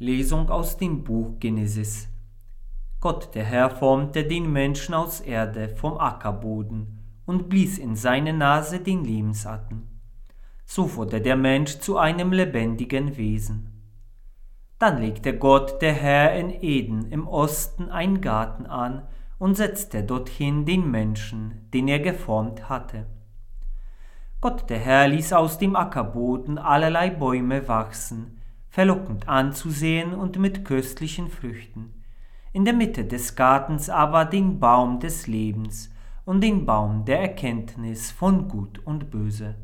Lesung aus dem Buch Genesis. Gott, der Herr, formte den Menschen aus Erde vom Ackerboden und blies in seine Nase den Lebensatem. So wurde der Mensch zu einem lebendigen Wesen. Dann legte Gott, der Herr, in Eden im Osten einen Garten an und setzte dorthin den Menschen, den er geformt hatte. Gott, der Herr, ließ aus dem Ackerboden allerlei Bäume wachsen, verlockend anzusehen und mit köstlichen Früchten. In der Mitte des Gartens aber den Baum des Lebens und den Baum der Erkenntnis von Gut und Böse.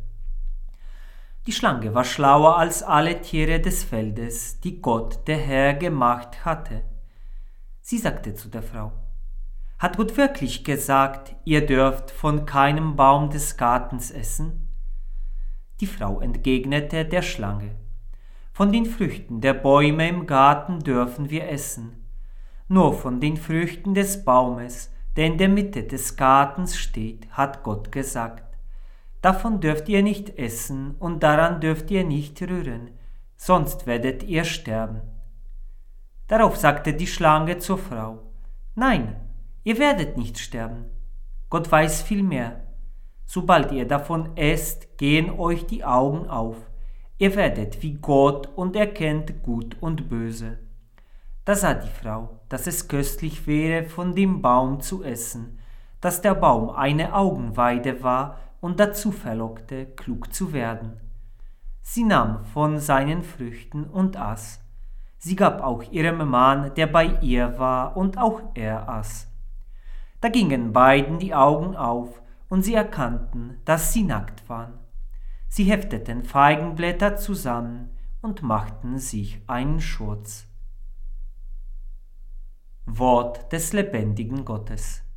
Die Schlange war schlauer als alle Tiere des Feldes, die Gott, der Herr, gemacht hatte. Sie sagte zu der Frau: Hat Gott wirklich gesagt, ihr dürft von keinem Baum des Gartens essen? Die Frau entgegnete der Schlange: Von den Früchten der Bäume im Garten dürfen wir essen. Nur von den Früchten des Baumes, der in der Mitte des Gartens steht, hat Gott gesagt: Davon dürft ihr nicht essen und daran dürft ihr nicht rühren, sonst werdet ihr sterben. Darauf sagte die Schlange zur Frau: Nein, ihr werdet nicht sterben. Gott weiß viel mehr. Sobald ihr davon esst, gehen euch die Augen auf. Ihr werdet wie Gott und erkennt Gut und Böse. Da sah die Frau, dass es köstlich wäre, von dem Baum zu essen, dass der Baum eine Augenweide war und dazu verlockte, klug zu werden. Sie nahm von seinen Früchten und aß. Sie gab auch ihrem Mann, der bei ihr war, und auch er aß. Da gingen beiden die Augen auf, und sie erkannten, dass sie nackt waren. Sie hefteten Feigenblätter zusammen und machten sich einen Schurz. Wort des lebendigen Gottes.